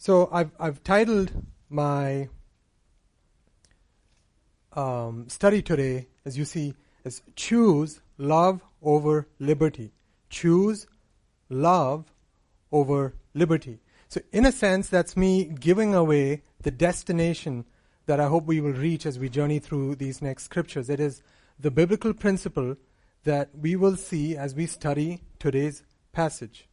So I've titled my study today, as you see, as Choose Love Over Liberty. Choose love over liberty. So in a sense, that's me giving away the destination that I hope we will reach as we journey through these next scriptures. It is the biblical principle that we will see as we study today's passage.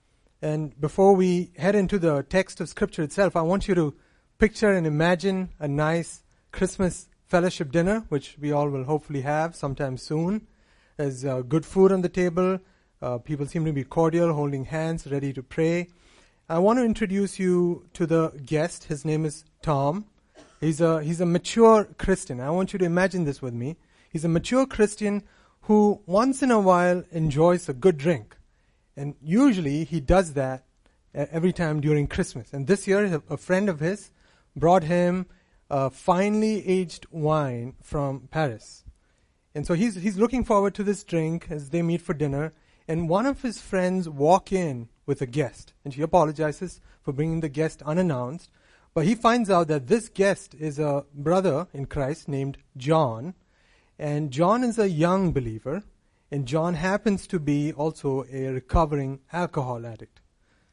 And before we head into the text of scripture itself, I want you to picture and imagine a nice Christmas fellowship dinner, which we all will hopefully have sometime soon. There's good food on the table. People seem to be cordial, holding hands, ready to pray. I want to introduce you to the guest. His name is Tom. He's a mature Christian. I want you to imagine this with me. He's a mature Christian who once in a while enjoys a good drink. And usually he does that every time during Christmas. And this year, a friend of his brought him finely aged wine from Paris. And so he's looking forward to this drink as they meet for dinner. And one of his friends walk in with a guest. And she apologizes for bringing the guest unannounced. But he finds out that this guest is a brother in Christ named John. And John is a young believer. And John happens to be also a recovering alcohol addict.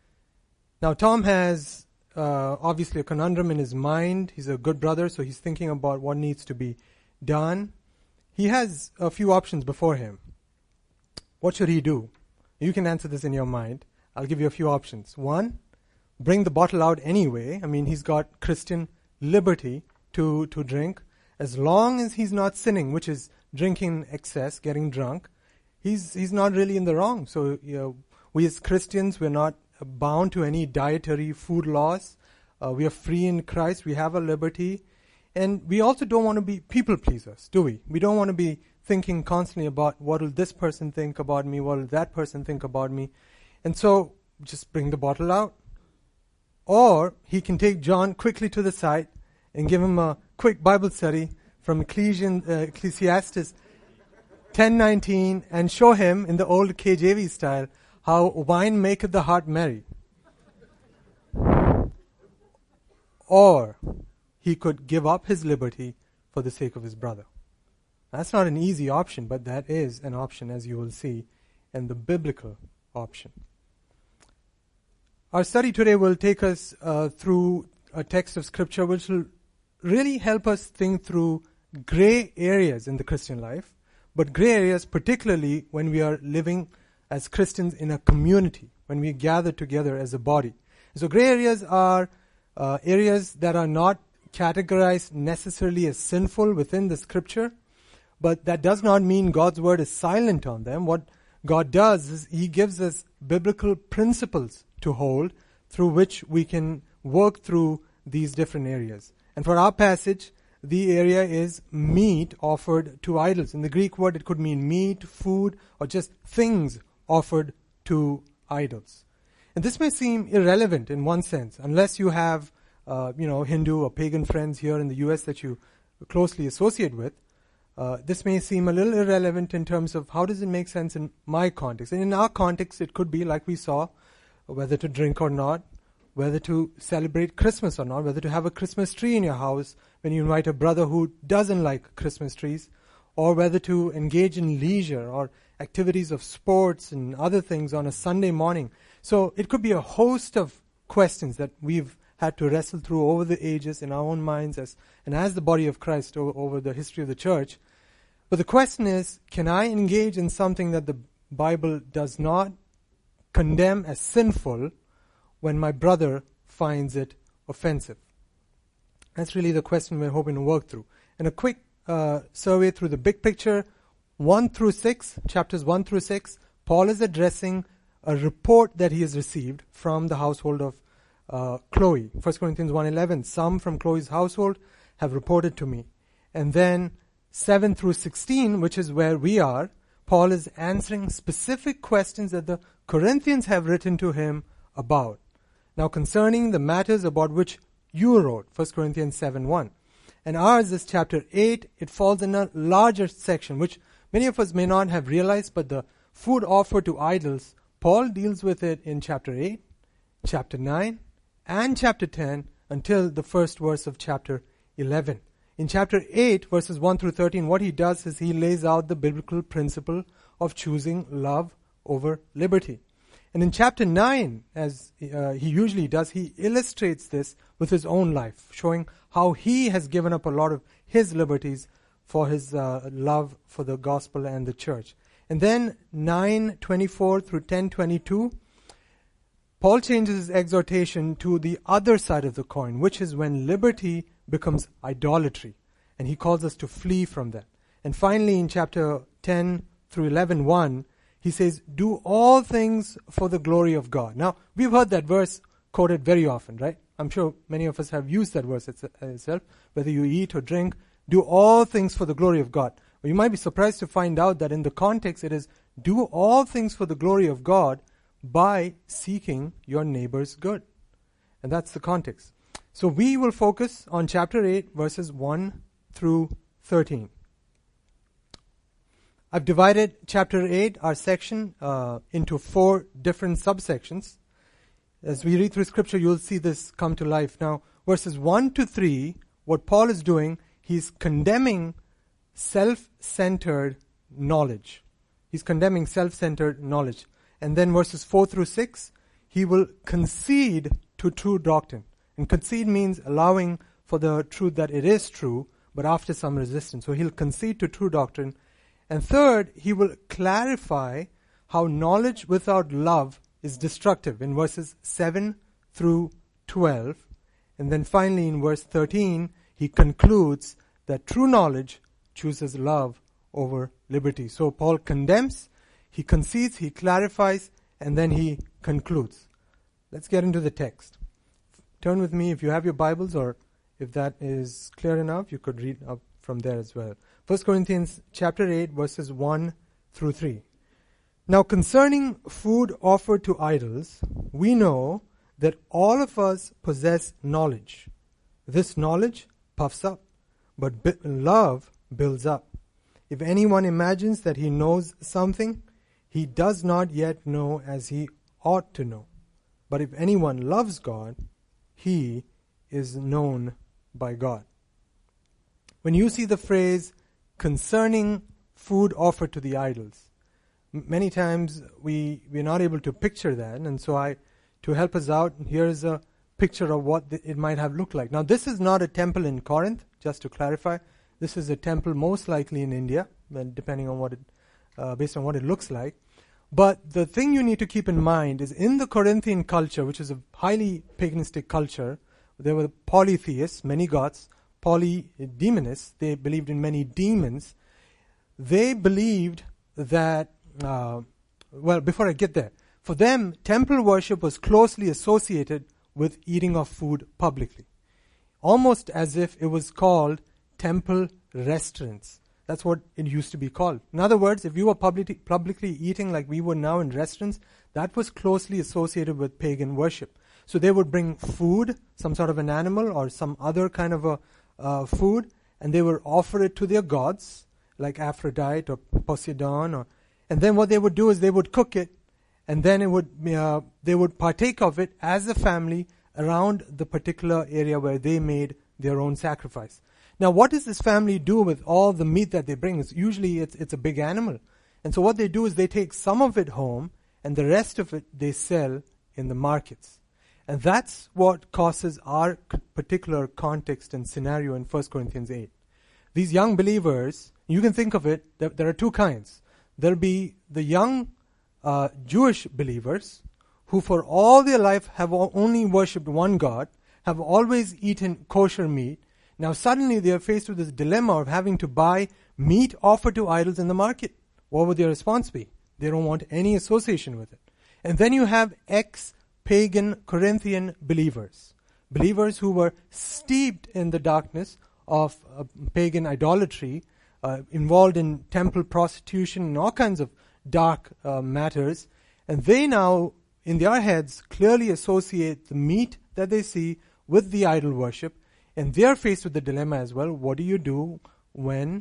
Now, Tom has obviously a conundrum in his mind. He's a good brother, so he's thinking about what needs to be done. He has a few options before him. What should he do? You can answer this in your mind. I'll give you a few options. One, bring the bottle out anyway. I mean, he's got Christian liberty to drink. As long as he's not sinning, which is drinking in excess, getting drunk, he's not really in the wrong. So we as Christians, we're not bound to any dietary food laws. We are free in Christ. We have a liberty. And we also don't want to be people pleasers, do we? We don't want to be thinking constantly about what will this person think about me, what will that person think about me. And so just bring the bottle out. Or he can take John quickly to the side and give him a quick Bible study from Ecclesiastes 10:19 and show him in the old KJV style how wine maketh the heart merry. Or he could give up his liberty for the sake of his brother. That's not an easy option, but that is an option, as you will see, and the biblical option. Our study today will take us through a text of scripture which will really help us think through gray areas in the Christian life, but gray areas particularly when we are living as Christians in a community, when we gather together as a body. So gray areas are areas that are not categorized necessarily as sinful within the scripture, but that does not mean God's word is silent on them. What God does is He gives us biblical principles to hold through which we can work through these different areas. And for our passage, the area is meat offered to idols. In the Greek word, it could mean meat, food, or just things offered to idols. And this may seem irrelevant in one sense, unless you have, Hindu or pagan friends here in the U.S. that you closely associate with. This may seem a little irrelevant in terms of how does it make sense in my context. And in our context, it could be, like we saw, whether to drink or not, whether to celebrate Christmas or not, whether to have a Christmas tree in your house when you invite a brother who doesn't like Christmas trees, or whether to engage in leisure or activities of sports and other things on a Sunday morning. So it could be a host of questions that we've had to wrestle through over the ages in our own minds as the body of Christ over the history of the church. But the question is, can I engage in something that the Bible does not condemn as sinful when my brother finds it offensive? That's really the question we're hoping to work through. And a quick survey through the big picture, 1 through 6, chapters 1 through 6, Paul is addressing a report that he has received from the household of Chloe. 1 Corinthians 1:11, some from Chloe's household have reported to me. And then 7 through 16, which is where we are, Paul is answering specific questions that the Corinthians have written to him about. Now concerning the matters about which you wrote, 1 Corinthians 7:1. And ours is chapter 8. It falls in a larger section, which many of us may not have realized, but the food offered to idols, Paul deals with it in chapter 8, chapter 9, and chapter 10 until the first verse of chapter 11. In chapter 8, verses 1 through 13, what he does is he lays out the biblical principle of choosing love over liberty. And in chapter 9, as he usually does, he illustrates this with his own life, showing how he has given up a lot of his liberties for his love for the gospel and the church. And then 9:24 through 10:22, Paul changes his exhortation to the other side of the coin, which is when liberty becomes idolatry. And he calls us to flee from that. And finally, in chapter 10 through 11:1, he says, do all things for the glory of God. Now, we've heard that verse quoted very often, right? I'm sure many of us have used that verse itself. Whether you eat or drink, do all things for the glory of God. Well, you might be surprised to find out that in the context it is, do all things for the glory of God by seeking your neighbor's good. And that's the context. So we will focus on chapter 8, verses 1 through 13. I've divided chapter 8, our section, into 4 different subsections. As we read through scripture, you'll see this come to life. Now, verses 1 to 3, what Paul is doing, he's condemning self-centered knowledge. He's condemning self-centered knowledge. And then verses 4 through 6, he will concede to true doctrine. And concede means allowing for the truth that it is true, but after some resistance. So he'll concede to true doctrine. And third, he will clarify how knowledge without love is destructive in verses 7 through 12. And then finally in verse 13, he concludes that true knowledge chooses love over liberty. So Paul condemns, he concedes, he clarifies, and then he concludes. Let's get into the text. Turn with me if you have your Bibles, or if that is clear enough, you could read up from there as well. 1 Corinthians chapter 8, verses 1 through 3. Now concerning food offered to idols, we know that all of us possess knowledge. This knowledge puffs up, but love builds up. If anyone imagines that he knows something, he does not yet know as he ought to know. But if anyone loves God, he is known by God. When you see the phrase concerning food offered to the idols, many times we're not able to picture that, and so to help us out, here's a picture of what it might have looked like. Now, this is not a temple in Corinth, just to clarify. This is a temple most likely in India, depending on based on what it looks like. But the thing you need to keep in mind is in the Corinthian culture, which is a highly paganistic culture, there were polytheists, many gods, polydemonists, they believed in many demons. They believed that, before I get there, for them, temple worship was closely associated with eating of food publicly. Almost as if it was called temple restaurants. That's what it used to be called. In other words, if you were publicly eating like we would now in restaurants, that was closely associated with pagan worship. So they would bring food, some sort of an animal or some other kind of a food, and they would offer it to their gods, like Aphrodite or Poseidon. And then what they would do is they would cook it, and then they would partake of it as a family around the particular area where they made their own sacrifice. Now, what does this family do with all the meat that they bring? Usually it's a big animal. And so what they do is they take some of it home, and the rest of it they sell in the markets. And that's what causes our particular context and scenario in 1 Corinthians 8. These young believers, you can think of it, there are two kinds. There'll be the young Jewish believers who for all their life have only worshipped one God, have always eaten kosher meat. Now suddenly they are faced with this dilemma of having to buy meat offered to idols in the market. What would their response be? They don't want any association with it. And then you have ex-pagan Corinthian believers who were steeped in the darkness of pagan idolatry, involved in temple prostitution and all kinds of dark matters. And they now, in their heads, clearly associate the meat that they see with the idol worship. And they are faced with the dilemma as well. What do you do when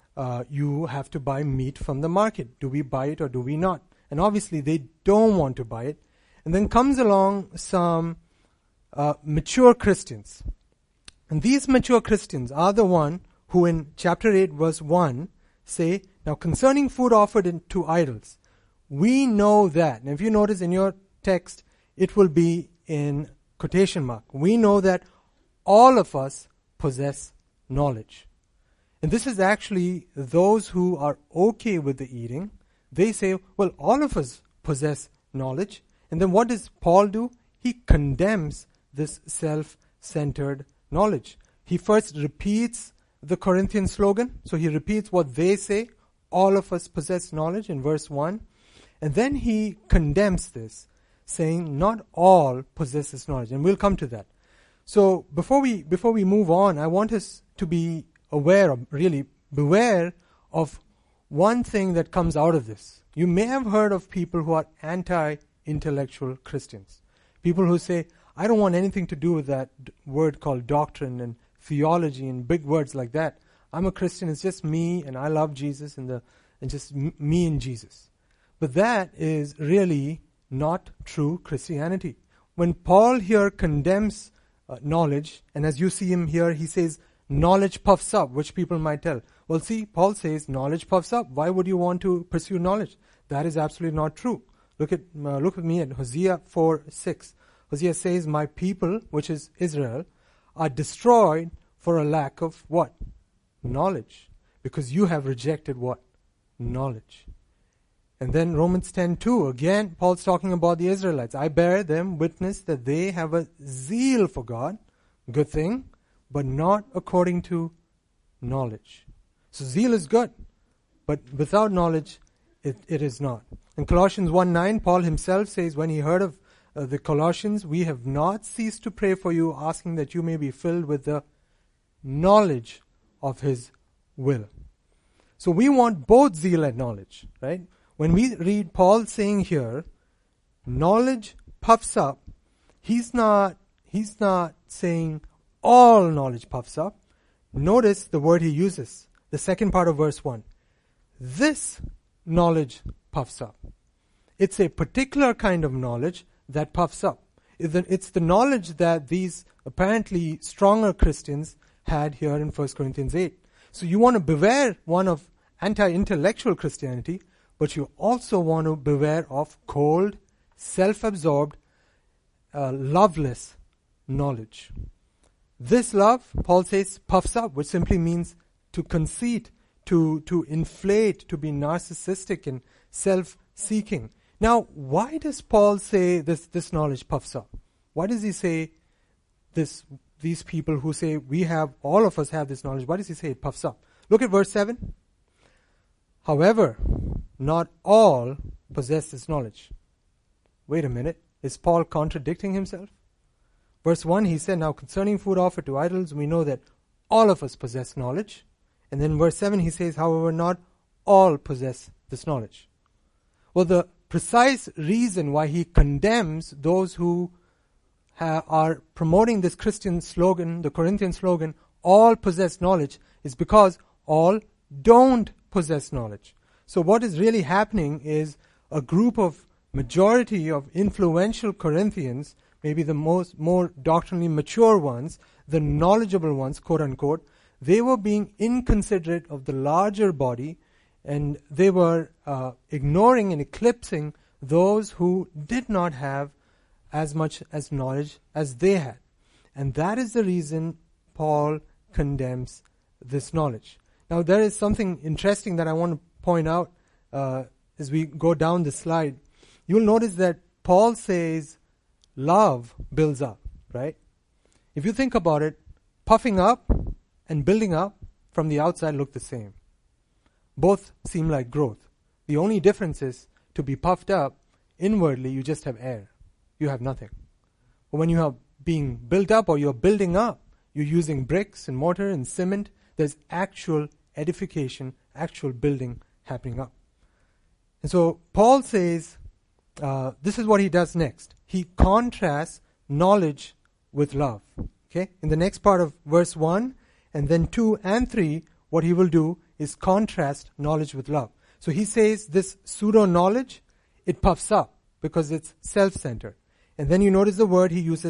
you have to buy meat from the market? Do we buy it or do we not? And obviously they don't want to buy it. And then comes along some mature Christians. And these mature Christians are the one who in chapter 8 verse 1 say, now concerning food offered to idols, we know that. And if you notice in your text, it will be in quotation mark. We know that all of us possess knowledge. And this is actually those who are okay with the eating. They say, well, all of us possess knowledge. And then what does Paul do? He condemns this self-centered knowledge. He first repeats the Corinthian slogan. So he repeats what they say. All of us possess knowledge in verse 1. And then he condemns this, saying not all possess this knowledge. And we'll come to that. So before we move on, I want us to be aware of, really beware of one thing that comes out of this. You may have heard of people who are anti-intellectual Christians. People who say, I don't want anything to do with that word called doctrine and theology and big words like that. I'm a Christian, it's just me and I love Jesus and just me and Jesus. But that is really not true Christianity. When Paul here condemns knowledge, and as you see him here, he says, knowledge puffs up, which people might tell. Well, see, Paul says, knowledge puffs up. Why would you want to pursue knowledge? That is absolutely not true. Look with me at Hosea 4:6. Hosea says, my people, which is Israel, are destroyed for a lack of what? Knowledge. Because you have rejected what? Knowledge. And then Romans 10:2, again, Paul's talking about the Israelites. I bear them witness that they have a zeal for God, good thing, but not according to knowledge. So zeal is good, but without knowledge, it is not. In Colossians 1:9, Paul himself says, when he heard of the Colossians, we have not ceased to pray for you, asking that you may be filled with the knowledge of his will. So we want both zeal and knowledge, right? When we read Paul saying here, knowledge puffs up, he's not saying all knowledge puffs up. Notice the word he uses, the second part of verse 1. This knowledge puffs up. It's a particular kind of knowledge that puffs up. It's the knowledge that these apparently stronger Christians had here in 1 Corinthians 8. So you want to beware, one, of anti-intellectual Christianity, but you also want to beware of cold, self-absorbed, loveless knowledge. This love, Paul says, puffs up, which simply means to conceit, to inflate, to be narcissistic and self-seeking. Now, why does Paul say this knowledge puffs up? Why does he say these people who say all of us have this knowledge, why does he say it puffs up? Look at verse 7. However, not all possess this knowledge. Wait a minute. Is Paul contradicting himself? Verse 1, he said, now concerning food offered to idols, we know that all of us possess knowledge. And then verse 7, he says, however, not all possess this knowledge. Well, the precise reason why he condemns those who are promoting this Christian slogan, the Corinthian slogan, all possess knowledge, is because all don't possess knowledge. So what is really happening is a group of majority of influential Corinthians, maybe the more doctrinally mature ones, the knowledgeable ones, quote unquote, they were being inconsiderate of the larger body, and they were ignoring and eclipsing those who did not have as much as knowledge as they had. And that is the reason Paul condemns this knowledge. Now there is something interesting that I want to point out as we go down the slide. You'll notice that Paul says love builds up, right? If you think about it, puffing up and building up from the outside look the same. Both seem like growth. The only difference is to be puffed up, inwardly you just have air. You have nothing. But when you are being built up or you're building up, you're using bricks and mortar and cement, there's actual edification, actual building happening up. And so Paul says, this is what he does next. He contrasts knowledge with love. Okay? In the next part of verse 1, and then 2 and 3, what he will do is contrast knowledge with love. So he says this pseudo-knowledge, it puffs up because it's self-centered. And then you notice the word he uses,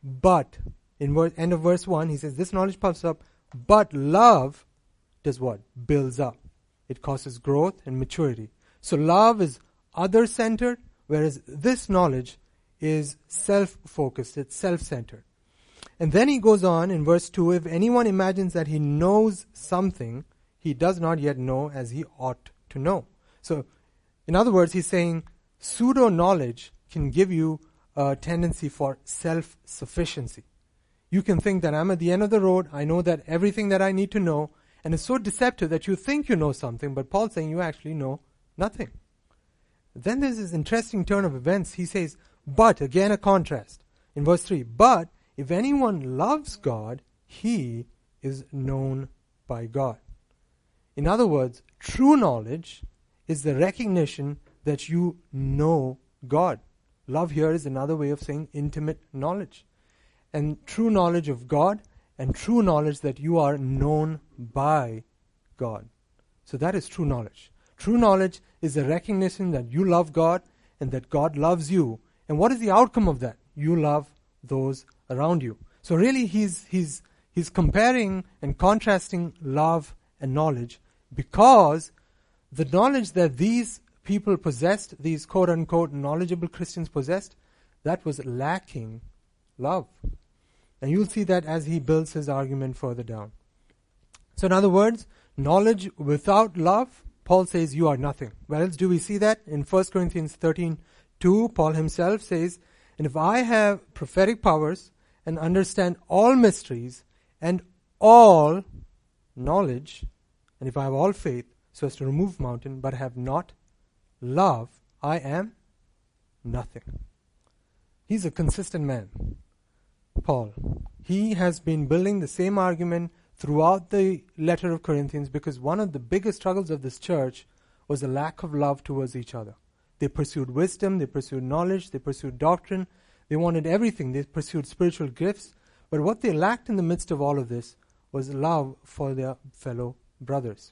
but, end of verse 1, he says, this knowledge puffs up, but love does what? Builds up. It causes growth and maturity. So love is other-centered, whereas this knowledge is self-focused, it's self-centered. And then he goes on in verse 2, if anyone imagines that he knows something, he does not yet know as he ought to know. So, in other words, he's saying pseudo-knowledge can give you a tendency for self-sufficiency. You can think that I'm at the end of the road, I know that everything that I need to know, and it's so deceptive that you think you know something, but Paul's saying you actually know nothing. Then there's this interesting turn of events. He says, but, again a contrast. In verse 3, but if anyone loves God, he is known by God. In other words, true knowledge is the recognition that you know God. Love here is another way of saying intimate knowledge. And true knowledge of God and true knowledge that you are known by God. So that is true knowledge. True knowledge is the recognition that you love God and that God loves you. And what is the outcome of that? You love those around you. So really he's comparing and contrasting love and knowledge, because the knowledge that these people possessed, these quote-unquote knowledgeable Christians possessed, that was lacking love. And you'll see that as he builds his argument further down. So in other words, knowledge without love, Paul says you are nothing. Where else do we see that? In 1 Corinthians 13:2, Paul himself says, and if I have prophetic powers and understand all mysteries and all knowledge, and if I have all faith so as to remove mountain, but have not love, I am nothing. He's a consistent man, Paul. He has been building the same argument throughout the letter of Corinthians, because one of the biggest struggles of this church was a lack of love towards each other. They pursued wisdom, they pursued knowledge, they pursued doctrine, they wanted everything, they pursued spiritual gifts, but what they lacked in the midst of all of this was love for their fellow brothers.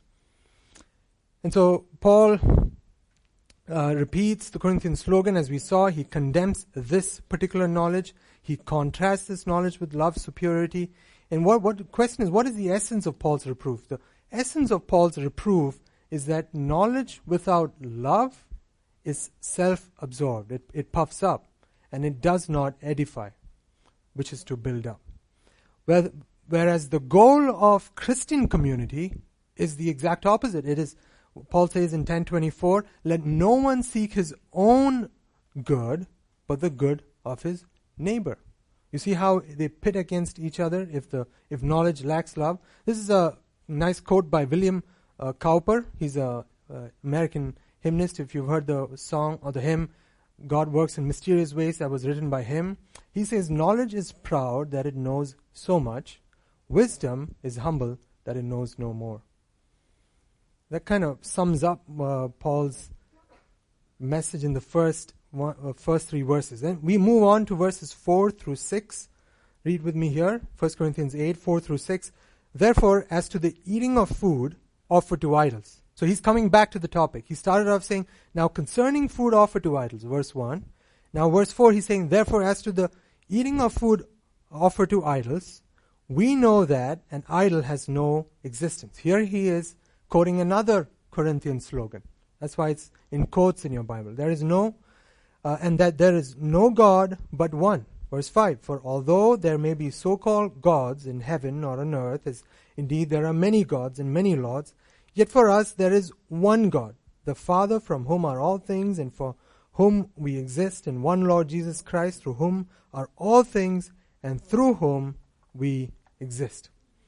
And so Paul repeats the Corinthian slogan, as we saw. He condemns this particular knowledge. He contrasts this knowledge with love, superiority. And what the question is, what is the essence of Paul's reproof? The essence of Paul's reproof is that knowledge without love is self-absorbed. It puffs up and it does not edify, which is to build up. Whereas the goal of Christian community is the exact opposite. It is, Paul says in 10:24, let no one seek his own good, but the good of his neighbor. You see how they pit against each other if knowledge lacks love? This is a nice quote by William Cowper. He's a American hymnist. If you've heard the song or the hymn, God Works in Mysterious Ways, that was written by him. He says, knowledge is proud that it knows so much. Wisdom is humble that it knows no more. That kind of sums up Paul's message in the first three verses. Then we move on to verses 4 through 6. Read with me here, 1 Corinthians 8, 4 through 6. Therefore, as to the eating of food offered to idols. So he's coming back to the topic. He started off saying, now concerning food offered to idols, verse 1. Now verse 4, he's saying, therefore, as to the eating of food offered to idols, we know that an idol has no existence. Here he is quoting another Corinthian slogan. That's why it's in quotes in your Bible. There is no, and that there is no God but one. Verse 5, for although there may be so-called gods in heaven or on earth, as indeed there are many gods and many lords, yet for us there is one God, the Father, from whom are all things and for whom we exist, and one Lord Jesus Christ, through whom are all things and through whom we exist.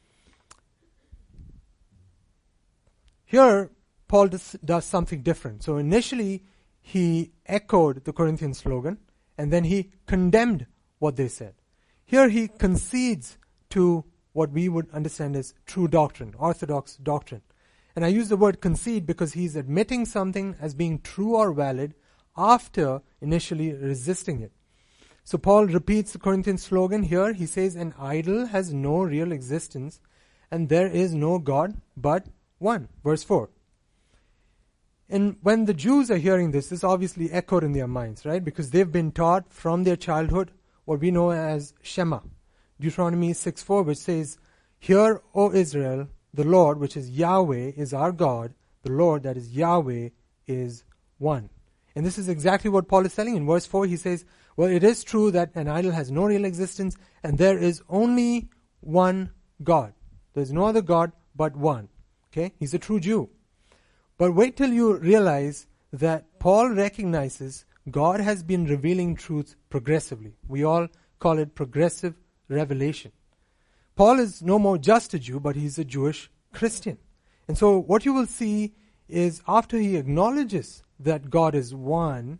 Here, Paul does something different. So initially, he echoed the Corinthian slogan, and then he condemned what they said. Here he concedes to what we would understand as true doctrine, orthodox doctrine. And I use the word concede because he's admitting something as being true or valid after initially resisting it. So Paul repeats the Corinthian slogan here. He says, an idol has no real existence, and there is no God but one. Verse 4. And when the Jews are hearing this, this obviously echoed in their minds, right? Because they've been taught from their childhood what we know as Shema. Deuteronomy 6:4, which says, "Hear, O Israel, the Lord, which is Yahweh, is our God. The Lord, that is Yahweh, is one." And this is exactly what Paul is telling. In verse 4, he says, well, it is true that an idol has no real existence, and there is only one God. There is no other God but one. Okay? He's a true Jew. But wait till you realize that Paul recognizes God has been revealing truth progressively. We all call it progressive revelation. Paul is no more just a Jew, but he's a Jewish Christian. And so what you will see is after he acknowledges that God is one,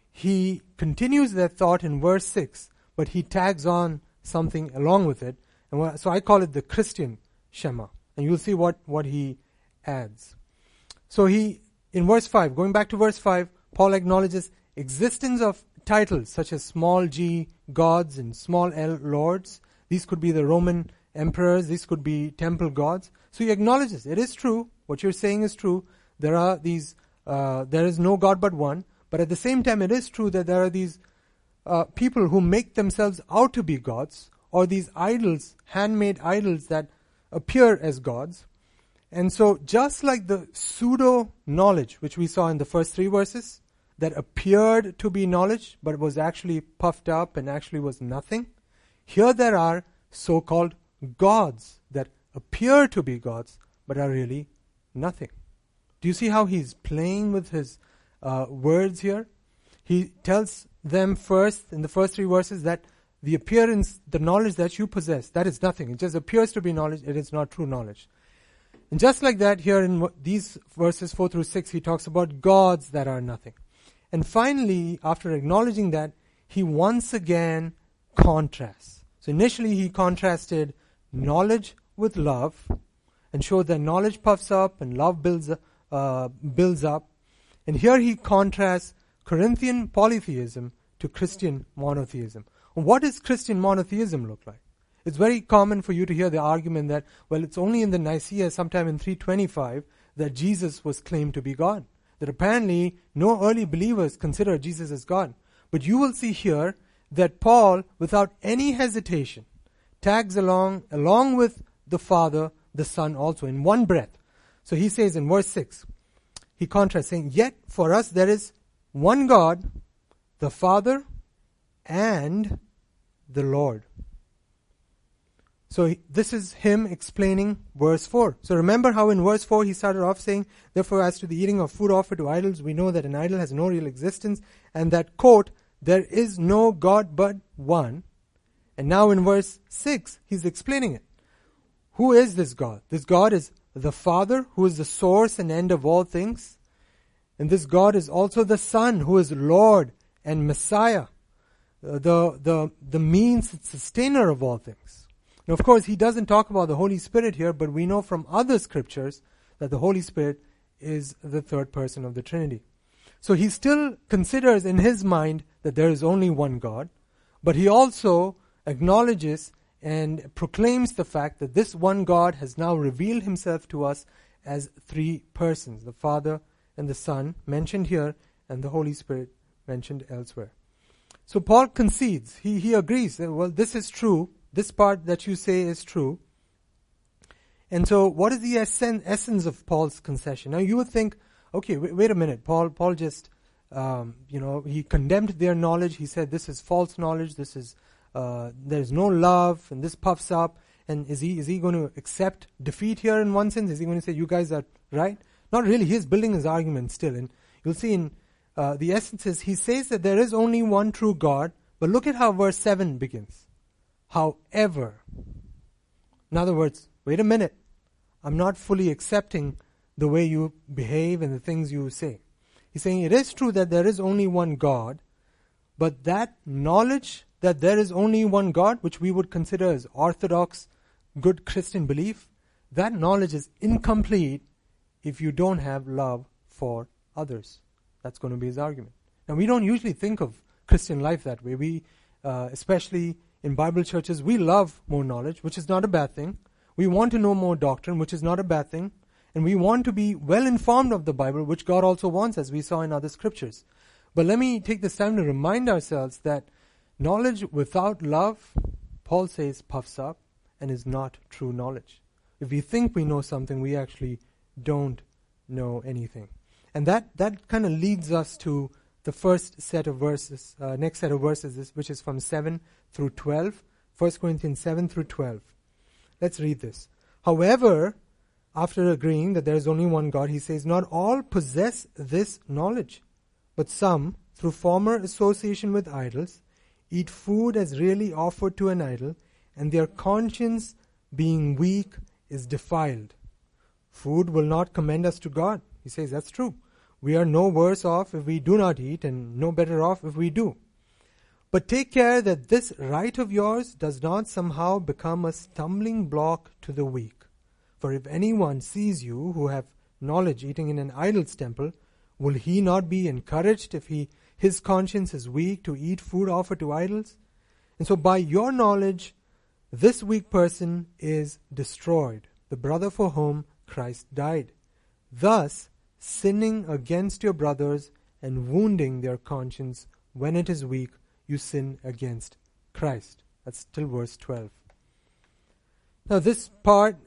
he continues that thought in verse 6, but he tags on something along with it. And so I call it the Christian Shema. And you'll see what he adds. So in verse 5, going back to verse 5, Paul acknowledges existence of titles such as small g gods and small l lords. These could be the Roman emperors. These could be temple gods. So he acknowledges it is true. What you're saying is true. There are these. There is no God but one. But at the same time, it is true that there are these people who make themselves out to be gods, or these idols, handmade idols that appear as gods. And so just like the pseudo-knowledge, which we saw in the first 3 verses, that appeared to be knowledge, but was actually puffed up and actually was nothing, here there are so-called gods that appear to be gods, but are really nothing. Do you see how he's playing with his words here? He tells them first, in the first 3 verses, that the appearance, the knowledge that you possess, that is nothing. It just appears to be knowledge. It is not true knowledge. And just like that, here in these verses 4 through 6, he talks about gods that are nothing. And finally, after acknowledging that, he once again contrasts. So initially he contrasted knowledge with love and showed that knowledge puffs up and love builds up. And here he contrasts Corinthian polytheism to Christian monotheism. What does Christian monotheism look like? It's very common for you to hear the argument that, well, it's only in the Nicaea sometime in 325 that Jesus was claimed to be God. That apparently no early believers consider Jesus as God. But you will see here that Paul, without any hesitation, tags along with the Father, the Son also, in one breath. So he says in verse 6, he contrasts saying, "Yet for us there is one God, the Father and the Lord." So this is him explaining verse 4. So remember how in verse 4 he started off saying, "Therefore as to the eating of food offered to idols, we know that an idol has no real existence," and that, quote, "there is no God but one." And now in verse 6, he's explaining it. Who is this God? This God is the Father, who is the source and end of all things. And this God is also the Son, who is Lord and Messiah, the means and sustainer of all things. Now, of course, he doesn't talk about the Holy Spirit here, but we know from other scriptures that the Holy Spirit is the third person of the Trinity. So he still considers in his mind that there is only one God, but he also acknowledges and proclaims the fact that this one God has now revealed himself to us as 3 persons, the Father and the Son mentioned here, and the Holy Spirit mentioned elsewhere. So Paul concedes, he agrees that, well, this is true, this part that you say is true. And so what is the essence of Paul's concession? Now you would think, okay, wait a minute, Paul just, he condemned their knowledge, he said this is false knowledge, this is there's no love, and this puffs up. And is he going to accept defeat here in one sense? Is he going to say, you guys are right? Not really. He is building his argument still. And you'll see in the essence is, he says that there is only one true God. But look at how verse 7 begins. However. In other words, wait a minute. I'm not fully accepting the way you behave and the things you say. He's saying it is true that there is only one God, but that knowledge that there is only one God, which we would consider as orthodox, good Christian belief, that knowledge is incomplete if you don't have love for others. That's going to be his argument. Now, we don't usually think of Christian life that way. We, especially in Bible churches, we love more knowledge, which is not a bad thing. We want to know more doctrine, which is not a bad thing. And we want to be well informed of the Bible, which God also wants, as we saw in other scriptures. But let me take this time to remind ourselves that Knowledge without love, Paul says, puffs up and is not true knowledge. If we think we know something, we actually don't know anything. And that kind of leads us to the first set of verses, next set of verses, which is from 7 through 12. 1 Corinthians 7 through 12. Let's read this. However, after agreeing that there is only one God, he says, not all possess this knowledge, but some, through former association with idols, eat food as really offered to an idol, and their conscience, being weak, is defiled. Food will not commend us to God. He says that's true. We are no worse off if we do not eat, and no better off if we do. But take care that this right of yours does not somehow become a stumbling block to the weak. For if anyone sees you who have knowledge eating in an idol's temple, will he not be encouraged if his conscience is weak to eat food offered to idols? And so by your knowledge, this weak person is destroyed, the brother for whom Christ died. Thus, sinning against your brothers and wounding their conscience when it is weak, you sin against Christ. That's till verse 12. Now this part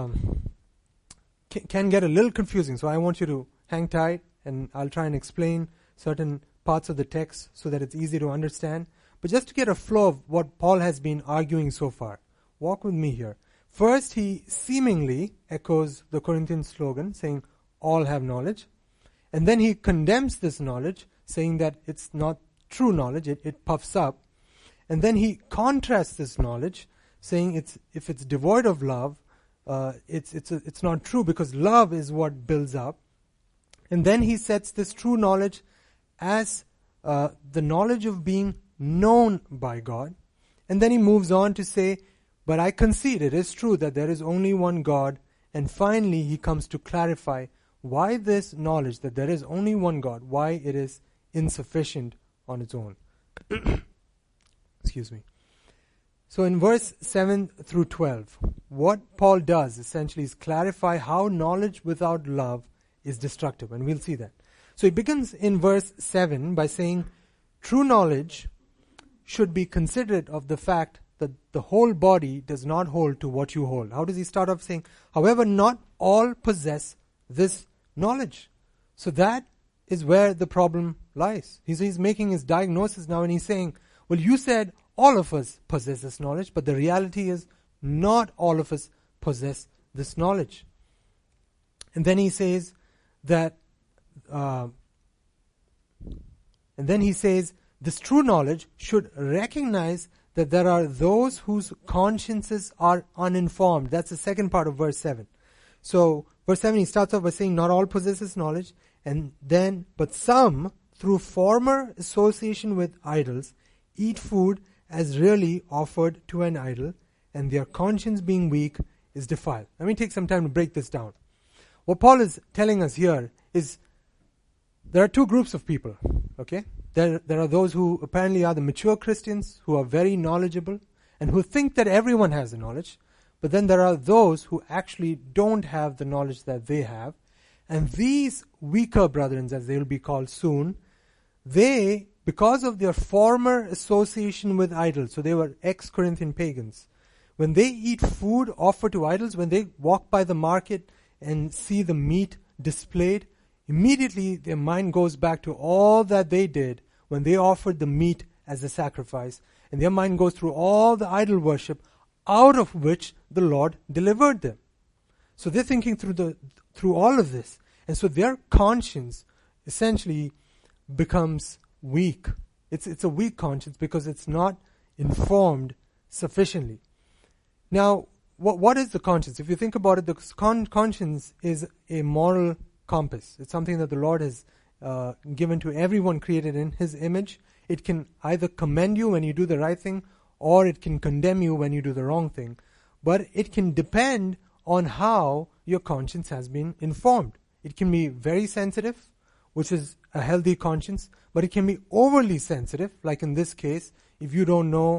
can get a little confusing, so I want you to hang tight and I'll try and explain certain parts of the text so that it's easy to understand. But just to get a flow of what Paul has been arguing so far, walk with me here. First, he seemingly echoes the Corinthian slogan saying, all have knowledge. And then he condemns this knowledge, saying that it's not true knowledge, it puffs up. And then he contrasts this knowledge, saying if it's devoid of love, it's not true, because love is what builds up. And then he sets this true knowledge as the knowledge of being known by God. And then he moves on to say, but I concede it is true that there is only one God. And finally he comes to clarify why this knowledge that there is only one God, why it is insufficient on its own. Excuse me. So in verse 7 through 12, what Paul does essentially is clarify how knowledge without love is destructive, and we'll see that. So he begins in verse 7 by saying, true knowledge should be considerate of the fact that the whole body does not hold to what you hold. How does he start off saying, however, not all possess this knowledge. So that is where the problem lies. He's making his diagnosis now, and he's saying, well, you said all of us possess this knowledge, but the reality is not all of us possess this knowledge. And then he says that, this true knowledge should recognize that there are those whose consciences are uninformed. That's the second part of verse 7. So, verse 7, he starts off by saying, not all possess this knowledge, and then, but some, through former association with idols, eat food as really offered to an idol, and their conscience being weak is defiled. Let me take some time to break this down. What Paul is telling us here is there are two groups of people, okay? There are those who apparently are the mature Christians, who are very knowledgeable, and who think that everyone has the knowledge. But then there are those who actually don't have the knowledge that they have. And these weaker brethren, as they will be called soon, they, because of their former association with idols, so they were ex-Corinthian pagans, when they eat food offered to idols, when they walk by the market and see the meat displayed, immediately their mind goes back to all that they did when they offered the meat as a sacrifice. And their mind goes through all the idol worship out of which the Lord delivered them. So they're thinking through all of this. And so their conscience essentially becomes weak. It's a weak conscience because it's not informed sufficiently. Now, what is the conscience? If you think about it, the conscience is a moral compass. It's something that the Lord has given to everyone created in His image. It can either commend you when you do the right thing, or it can condemn you when you do the wrong thing. But it can depend on how your conscience has been informed. It can be very sensitive, which is a healthy conscience, but it can be overly sensitive, like in this case, if you don't know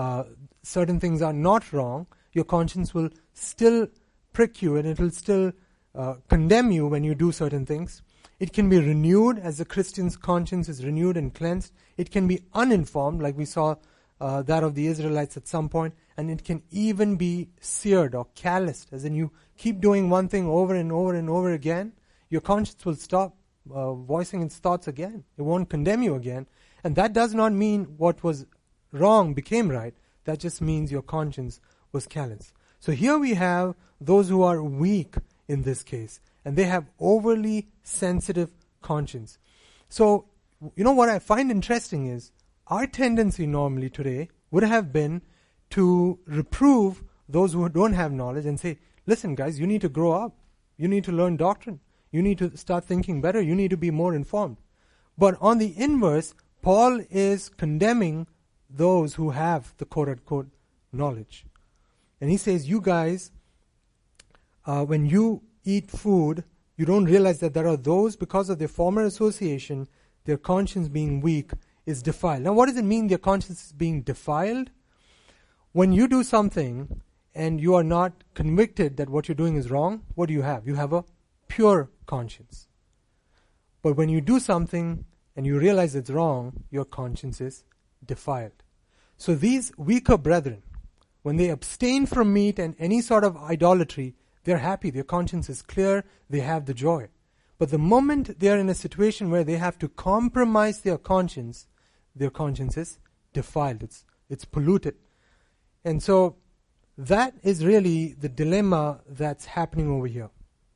certain things are not wrong, your conscience will still prick you and it will still condemn you when you do certain things. It can be renewed as a Christian's conscience is renewed and cleansed. It can be uninformed, like we saw that of the Israelites at some point, and it can even be seared or calloused, as in you keep doing one thing over and over and over again, your conscience will stop voicing its thoughts again. It won't condemn you again. And that does not mean what was wrong became right. That just means your conscience was callous. So here we have those who are weak in this case, and they have overly sensitive conscience. So, what I find interesting is our tendency normally today would have been to reprove those who don't have knowledge and say, listen guys, you need to grow up. You need to learn doctrine. You need to start thinking better. You need to be more informed. But on the inverse, Paul is condemning those who have the quote-unquote knowledge. And he says, you guys, when you eat food, you don't realize that there are those, because of their former association, their conscience being weak is defiled. Now, what does it mean their conscience is being defiled? When you do something and you are not convicted that what you're doing is wrong, what do you have? You have a pure conscience. But when you do something and you realize it's wrong, your conscience is defiled. So these weaker brethren, when they abstain from meat and any sort of idolatry, they're happy, their conscience is clear, they have the joy. But the moment they are in a situation where they have to compromise their conscience is defiled, it's polluted. And so that is really the dilemma that's happening over here.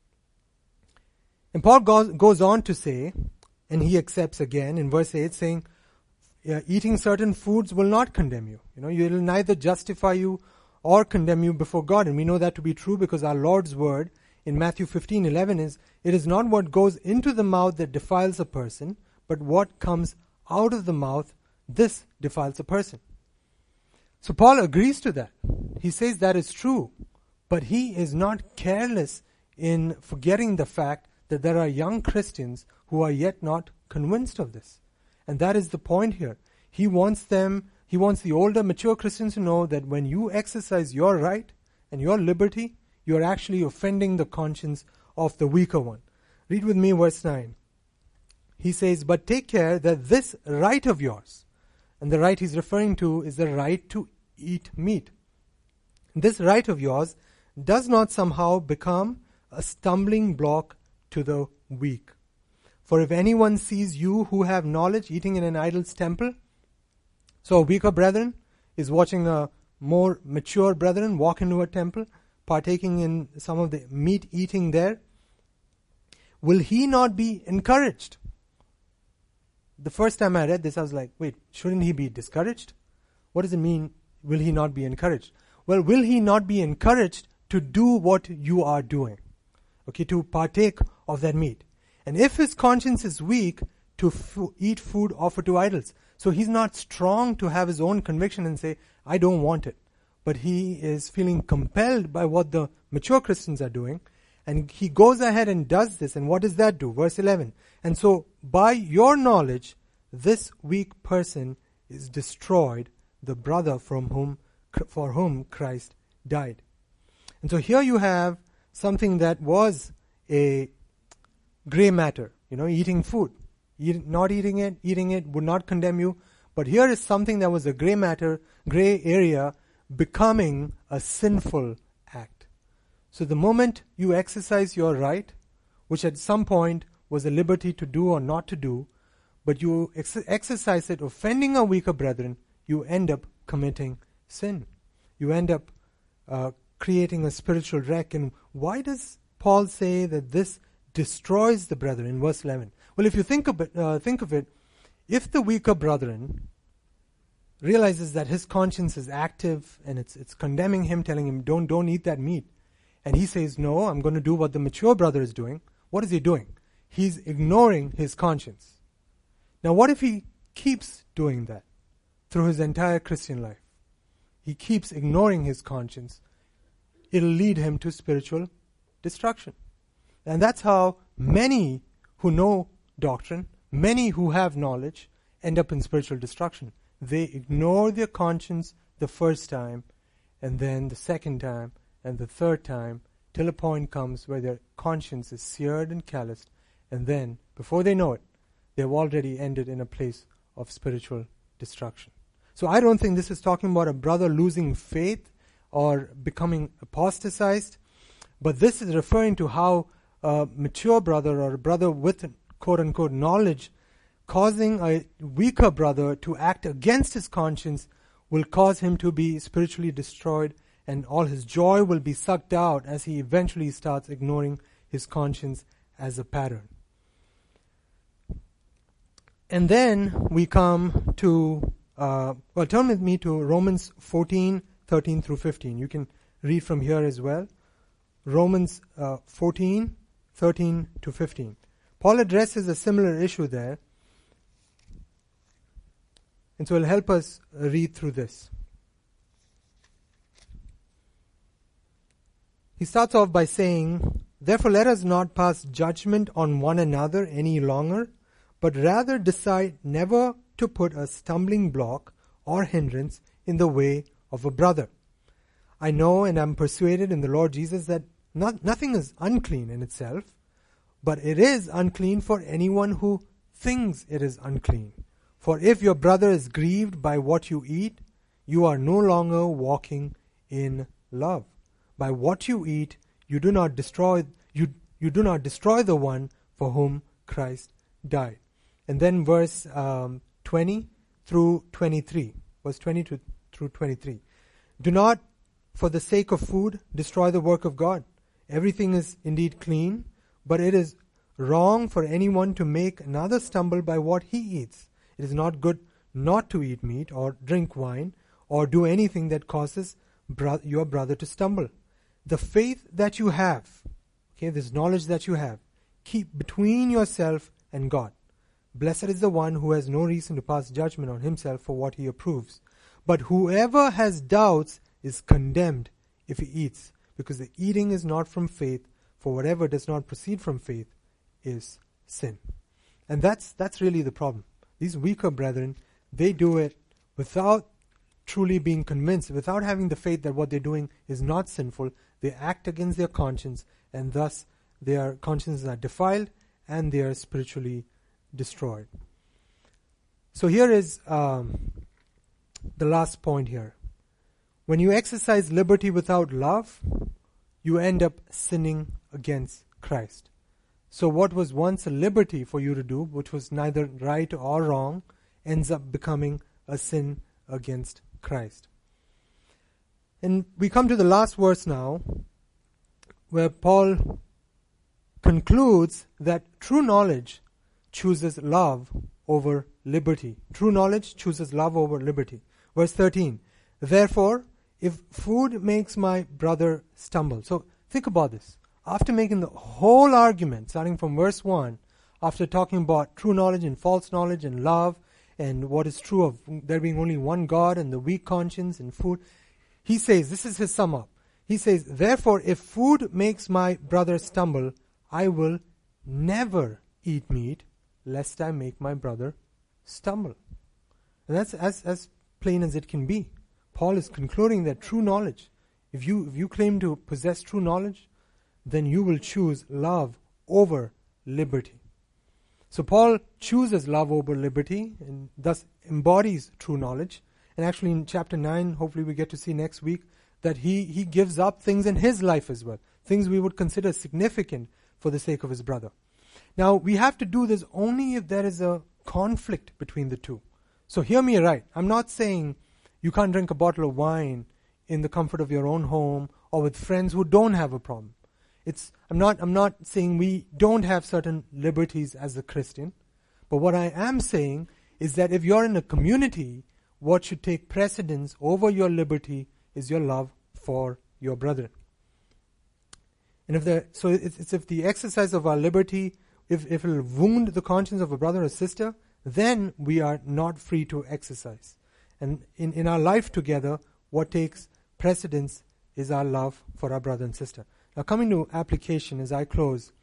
And Paul goes on to say, and he accepts again in verse 8, saying, eating certain foods will not condemn you. It will neither justify you or condemn you before God. And we know that to be true because our Lord's word in Matthew 15:11 is, it is not what goes into the mouth that defiles a person, but what comes out of the mouth, this defiles a person. So Paul agrees to that. He says that is true, but he is not careless in forgetting the fact that there are young Christians who are yet not convinced of this. And that is the point here. He wants the older, mature Christians to know that when you exercise your right and your liberty, you are actually offending the conscience of the weaker one. Read with me verse 9. He says, but take care that this right of yours, and the right he's referring to is the right to eat meat. This right of yours does not somehow become a stumbling block to the weak. For if anyone sees you who have knowledge eating in an idol's temple, so a weaker brethren is watching a more mature brethren walk into a temple, partaking in some of the meat eating there, will he not be encouraged? The first time I read this, I was like, wait, shouldn't he be discouraged? What does it mean, will he not be encouraged? Well, will he not be encouraged to do what you are doing? Okay, to partake of that meat. And if his conscience is weak, to eat food offered to idols. So he's not strong to have his own conviction and say, I don't want it. But he is feeling compelled by what the mature Christians are doing. And he goes ahead and does this. And what does that do? Verse 11. And so, by your knowledge, this weak person is destroyed, the brother for whom Christ died. And so here you have something that was a gray matter, eating food. Not eating it would not condemn you. But here is something that was a gray matter, gray area, becoming a sinful act. So the moment you exercise your right, which at some point was a liberty to do or not to do, but you exercise it offending a weaker brethren, you end up committing sin. You end up creating a spiritual wreck. And why does Paul say that this destroys the brethren in verse 11? Well, if you think of it, if the weaker brethren realizes that his conscience is active and it's condemning him, telling him, don't eat that meat, and he says, no, I'm going to do what the mature brother is doing, what is he doing? He's ignoring his conscience. Now, what if he keeps doing that through his entire Christian life? He keeps ignoring his conscience. It'll lead him to spiritual destruction. And that's how many who know doctrine, many who have knowledge, end up in spiritual destruction. They ignore their conscience the first time, and then the second time, and the third time, till a point comes where their conscience is seared and calloused, and then, before they know it, they've already ended in a place of spiritual destruction. So I don't think this is talking about a brother losing faith or becoming apostatized, but this is referring to how a mature brother or a brother with quote-unquote knowledge causing a weaker brother to act against his conscience will cause him to be spiritually destroyed, and all his joy will be sucked out as he eventually starts ignoring his conscience as a pattern. And then we come to, turn with me to Romans 14, 13 through 15. You can read from here as well. Romans 14, 13 to 15. Paul addresses a similar issue there. And so it'll help us read through this. He starts off by saying, "Therefore let us not pass judgment on one another any longer, but rather decide never to put a stumbling block or hindrance in the way of a brother. I know and am persuaded in the Lord Jesus that nothing is unclean in itself, but it is unclean for anyone who thinks it is unclean. For if your brother is grieved by what you eat, you are no longer walking in love. By what you eat, you do not destroy the one for whom Christ died." And then verse 20 through 23. Verse 20 through 23. "Do not, for the sake of food, destroy the work of God. Everything is indeed clean, but it is wrong for anyone to make another stumble by what he eats. It is not good not to eat meat or drink wine or do anything that causes your brother to stumble. The faith that you have," okay, this knowledge that you have, "keep between yourself and God. Blessed is the one who has no reason to pass judgment on himself for what he approves. But whoever has doubts is condemned if he eats, because the eating is not from faith, for whatever does not proceed from faith is sin." And that's really the problem. These weaker brethren, they do it without truly being convinced, without having the faith that what they're doing is not sinful. They act against their conscience, and thus their consciences are defiled and they are spiritually destroyed. So here is the last point here. When you exercise liberty without love, you end up sinning against Christ. So what was once a liberty for you to do, which was neither right or wrong, ends up becoming a sin against Christ. And we come to the last verse now, where Paul concludes that true knowledge chooses love over liberty. True knowledge chooses love over liberty. Verse 13, "Therefore, if food makes my brother stumble." So think about this. After making the whole argument, starting from verse 1, after talking about true knowledge and false knowledge and love, and what is true of there being only one God and the weak conscience and food, he says, this is his sum up. He says, "Therefore, if food makes my brother stumble, I will never eat meat, lest I make my brother stumble." And that's as plain as it can be. Paul is concluding that true knowledge, if you claim to possess true knowledge, then you will choose love over liberty. So Paul chooses love over liberty and thus embodies true knowledge. And actually in chapter 9, hopefully we get to see next week, that he gives up things in his life as well, things we would consider significant for the sake of his brother. Now, we have to do this only if there is a conflict between the two. So hear me right. I'm not saying you can't drink a bottle of wine in the comfort of your own home or with friends who don't have a problem. I'm not saying we don't have certain liberties as a Christian, but what I am saying is that if you're in a community, what should take precedence over your liberty is your love for your brethren. And if the exercise of our liberty, if it will wound the conscience of a brother or sister, then we are not free to exercise. And in our life together, what takes precedence is our love for our brother and sister. Now, coming to application as I close,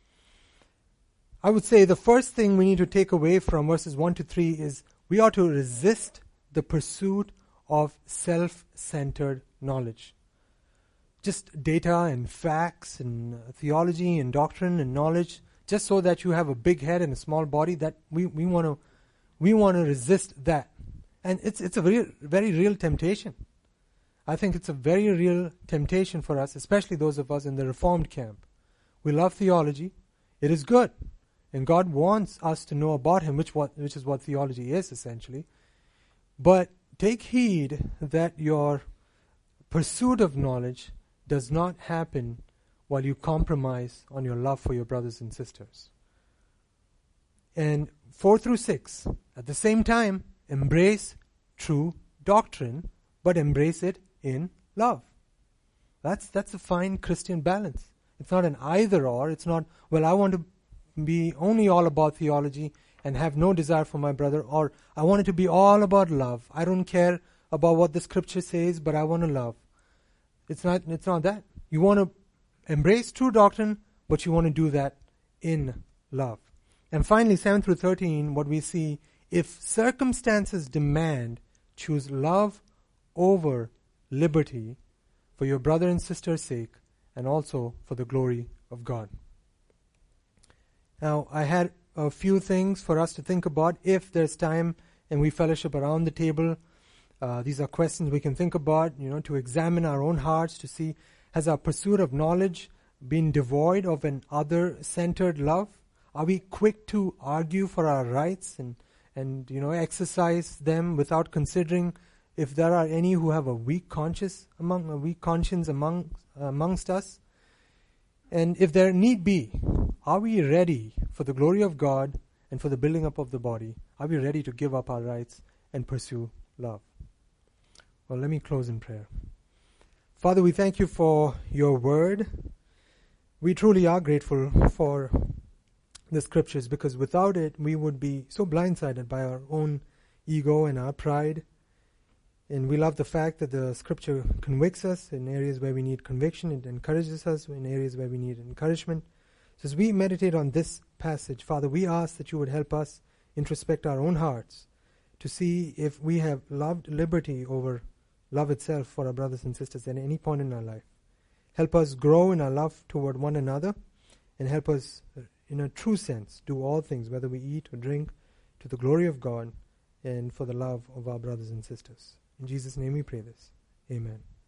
I would say the first thing we need to take away from verses 1 to 3 is we ought to resist the pursuit of self-centered knowledge. Just data and facts and theology and doctrine and knowledge, just so that you have a big head and a small body, that we want to resist that. And it's a very real temptation. I think it's a very real temptation for us, especially those of us in the Reformed camp. We love theology. It is good. And God wants us to know about Him, which is what theology is, essentially. But take heed that your pursuit of knowledge does not happen while you compromise on your love for your brothers and sisters. And 4 through 6, at the same time, embrace true doctrine, but embrace it in love. That's a fine Christian balance. It's not an either or. It's not, well, I want to be only all about theology and have no desire for my brother, or I want it to be all about love. I don't care about what the scripture says, but I want to love. It's not that. You want to embrace true doctrine, but you want to do that in love. And finally, 7 through 13, what we see, if circumstances demand, choose love over liberty for your brother and sister's sake, and also for the glory of God. Now, I had a few things for us to think about if there's time and we fellowship around the table. These are questions we can think about, to examine our own hearts, to see, has our pursuit of knowledge been devoid of an other-centered love? Are we quick to argue for our rights and exercise them without considering if there are any who have a weak conscience amongst us? And if there need be, are we ready for the glory of God and for the building up of the body? Are we ready to give up our rights and pursue love? Well, let me close in prayer. Father, we thank you for your word. We truly are grateful for the scriptures, because without it we would be so blindsided by our own ego and our pride. And we love the fact that the scripture convicts us in areas where we need conviction. It encourages us in areas where we need encouragement. So as we meditate on this passage, Father, we ask that you would help us introspect our own hearts to see if we have loved liberty over love itself for our brothers and sisters at any point in our life. Help us grow in our love toward one another, and help us, in a true sense, do all things, whether we eat or drink, to the glory of God and for the love of our brothers and sisters. In Jesus' name we pray this. Amen.